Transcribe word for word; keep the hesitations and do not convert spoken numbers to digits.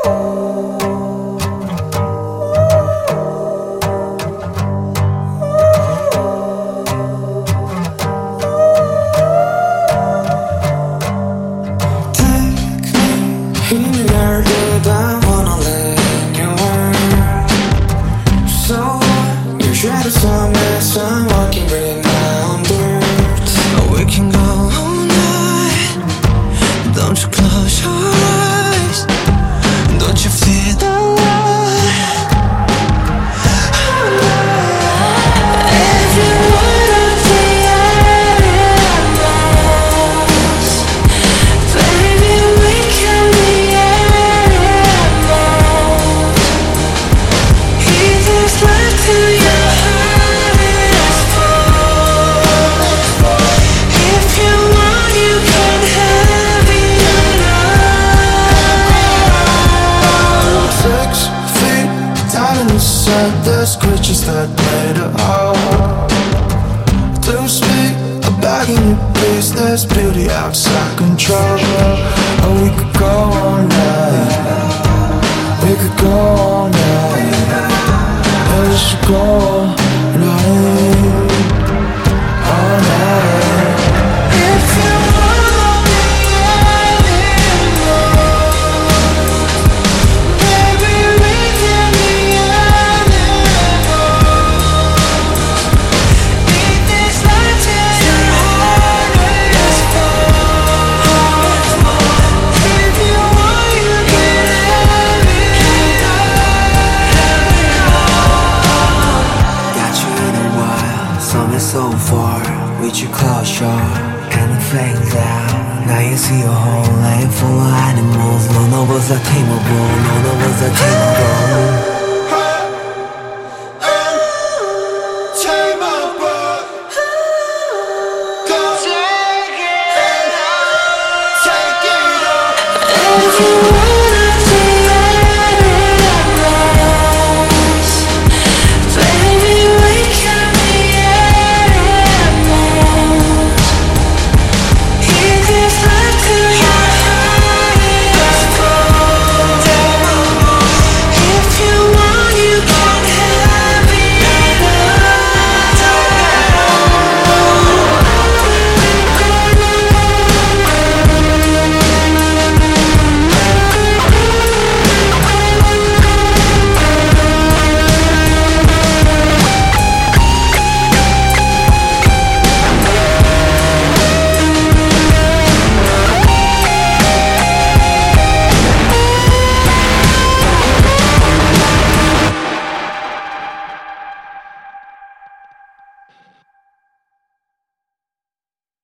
Shadows on mess, I'm walking right now on dirt. Oh, we can go all night. Don't you close your eyes. Don't you feel the light? If you wanna be animals, baby, we can be animals. Heat this life to you. There's creatures that made it all. To speak, I'm begging you please. There's beauty outside control. Oh, we could go all night. We could go all night. Yeah, we should go all night. All night. If you wanna be animals, baby, we can be so far, with your closure, kind of fades out. Now you see a whole land full of animals. None of us are tameable, none of us are tameable. Take it, take it up.